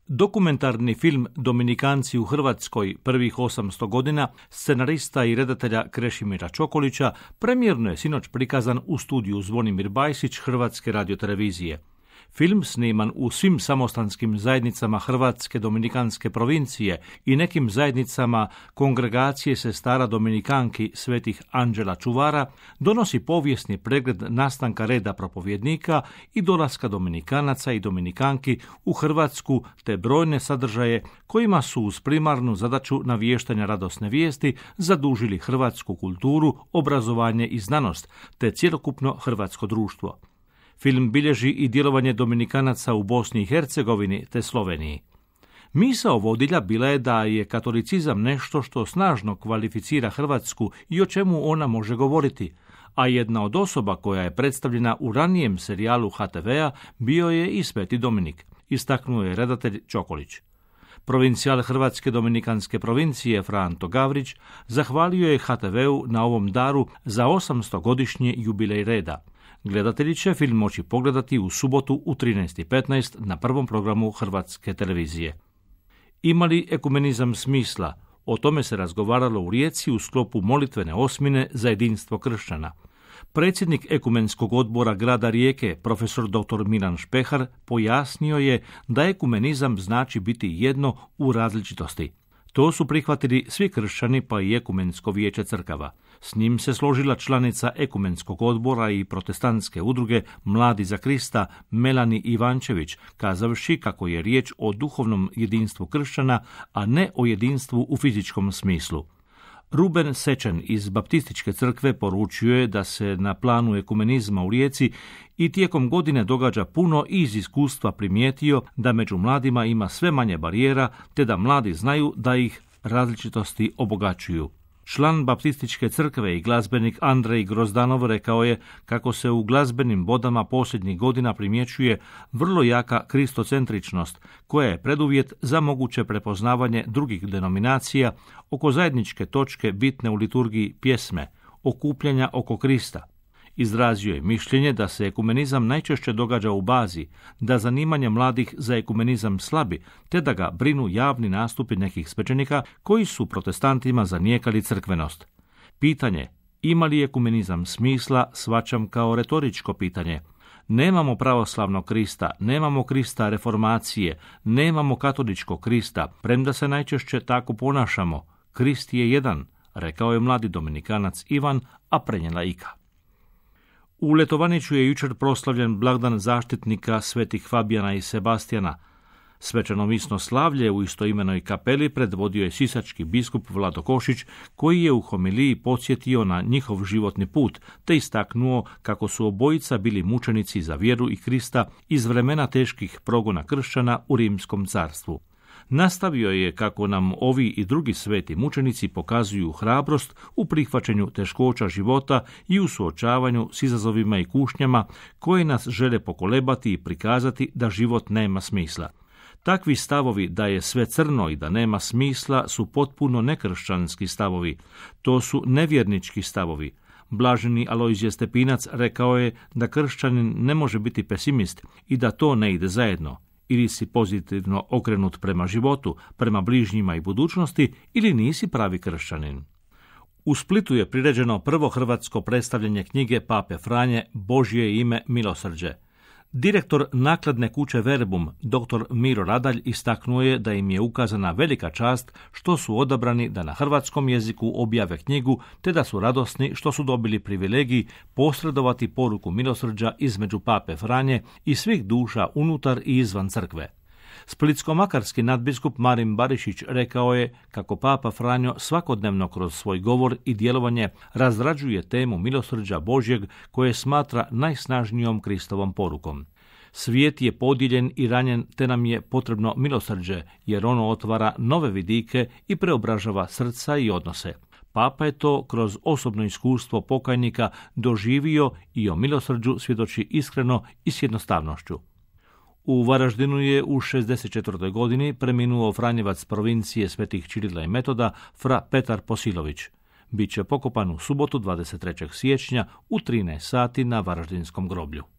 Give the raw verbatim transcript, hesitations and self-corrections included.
Dokumentarni film Dominikanci u Hrvatskoj prvih osamsto godina scenarista i redatelja Krešimira Čokolića premijerno je sinoć prikazan u studiju Zvonimir Bajsić Hrvatske radiotelevizije. Film, sniman u svim samostanskim zajednicama Hrvatske dominikanske provincije i nekim zajednicama Kongregacije sestara dominikanki Svetih Anđela Čuvara, donosi povijesni pregled nastanka reda propovjednika i dolaska dominikanaca i dominikanki u Hrvatsku, te brojne sadržaje kojima su uz primarnu zadaću naviještanja radosne vijesti zadužili hrvatsku kulturu, obrazovanje i znanost, te cjelokupno hrvatsko društvo. Film bilježi i djelovanje dominikanaca u Bosni i Hercegovini te Sloveniji. Misao vodilja bila je da je katolicizam nešto što snažno kvalificira Hrvatsku i o čemu ona može govoriti, a jedna od osoba koja je predstavljena u ranijem serijalu ha te vea bio je i Sveti Dominik, istaknuo je redatelj Čokolić. Provincijal Hrvatske dominikanske provincije Franto Gavrić zahvalio je ha te veu na ovom daru za osamstogodišnji jubilej reda. Gledatelji će film moći pogledati u subotu u trinaest i petnaest na prvom programu Hrvatske televizije. Ima li ekumenizam smisla? O tome se razgovaralo u Rijeci u sklopu molitvene osmine za jedinstvo kršćana. Predsjednik ekumenskog odbora grada Rijeke, profesor doktor Milan Špehar, pojasnio je da ekumenizam znači biti jedno u različitosti. To su prihvatili svi kršćani, pa i ekumensko vijeće crkava. S njim se složila članica ekumenskog odbora i protestantske udruge Mladi za Krista Melani Ivančević, kazavši kako je riječ o duhovnom jedinstvu kršćana, a ne o jedinstvu u fizičkom smislu. Ruben Sečen iz Baptističke crkve poručio je da se na planu ekumenizma u Rijeci i tijekom godine događa puno i iz iskustva primijetio da među mladima ima sve manje barijera, te da mladi znaju da ih različitosti obogaćuju. Član Baptističke crkve i glazbenik Andrej Grozdanov rekao je kako se u glazbenim bodama posljednjih godina primjećuje vrlo jaka kristocentričnost, koja je preduvjet za moguće prepoznavanje drugih denominacija oko zajedničke točke bitne u liturgiji pjesme, okupljanja oko Krista. Izrazio je mišljenje da se ekumenizam najčešće događa u bazi, da zanimanje mladih za ekumenizam slabi, te da ga brinu javni nastupi nekih svećenika koji su protestantima zanijekali crkvenost. Pitanje, ima li ekumenizam smisla, shvaćam kao retoričko pitanje. Nemamo pravoslavnog Krista, nemamo Krista reformacije, nemamo katoličkog Krista, premda se najčešće tako ponašamo. Krist je jedan, rekao je mladi dominikanac Ivan, a prenijela Ika. U Letovaniću je jučer proslavljen blagdan zaštitnika svetih Fabijana i Sebastijana. Svečanomisno slavlje u istoimenoj kapeli predvodio je sisački biskup Vlado Košić, koji je u homiliji podsjetio na njihov životni put, te istaknuo kako su obojica bili mučenici za vjeru i Krista iz vremena teških progona kršćana u Rimskom carstvu. Nastavio je kako nam ovi i drugi sveti mučenici pokazuju hrabrost u prihvaćanju teškoća života i u suočavanju s izazovima i kušnjama koje nas žele pokolebati i prikazati da život nema smisla. Takvi stavovi da je sve crno i da nema smisla su potpuno nekršćanski stavovi. To su nevjernički stavovi. Blaženi Alojzije Stepinac rekao je da kršćanin ne može biti pesimist i da to ne ide zajedno. Ili si pozitivno okrenut prema životu, prema bližnjima i budućnosti, ili nisi pravi kršćanin. U Splitu je priređeno prvo hrvatsko predstavljanje knjige Pape Franje Božje ime milosrđe. Direktor nakladne kuće Verbum, doktor Miro Radalj, istaknuo je da im je ukazana velika čast što su odabrani da na hrvatskom jeziku objave knjigu, te da su radosni što su dobili privilegij posredovati poruku milosrđa između Pape Franje i svih duša unutar i izvan crkve. Splitsko-makarski nadbiskup Marin Barišić rekao je kako Papa Franjo svakodnevno kroz svoj govor i djelovanje razrađuje temu milosrđa Božjeg koje smatra najsnažnijom Kristovom porukom. Svijet je podijeljen i ranjen, te nam je potrebno milosrđe, jer ono otvara nove vidike i preobražava srca i odnose. Papa je to kroz osobno iskustvo pokajnika doživio i o milosrđu svjedoči iskreno i s jednostavnošću. U Varaždinu je u šezdeset četvrtoj godini preminuo Franjevac provincije Svetih Čirila i Metoda fra Petar Posilović. Biće pokopan u subotu dvadeset trećeg siječnja u trinaest sati na Varaždinskom groblju.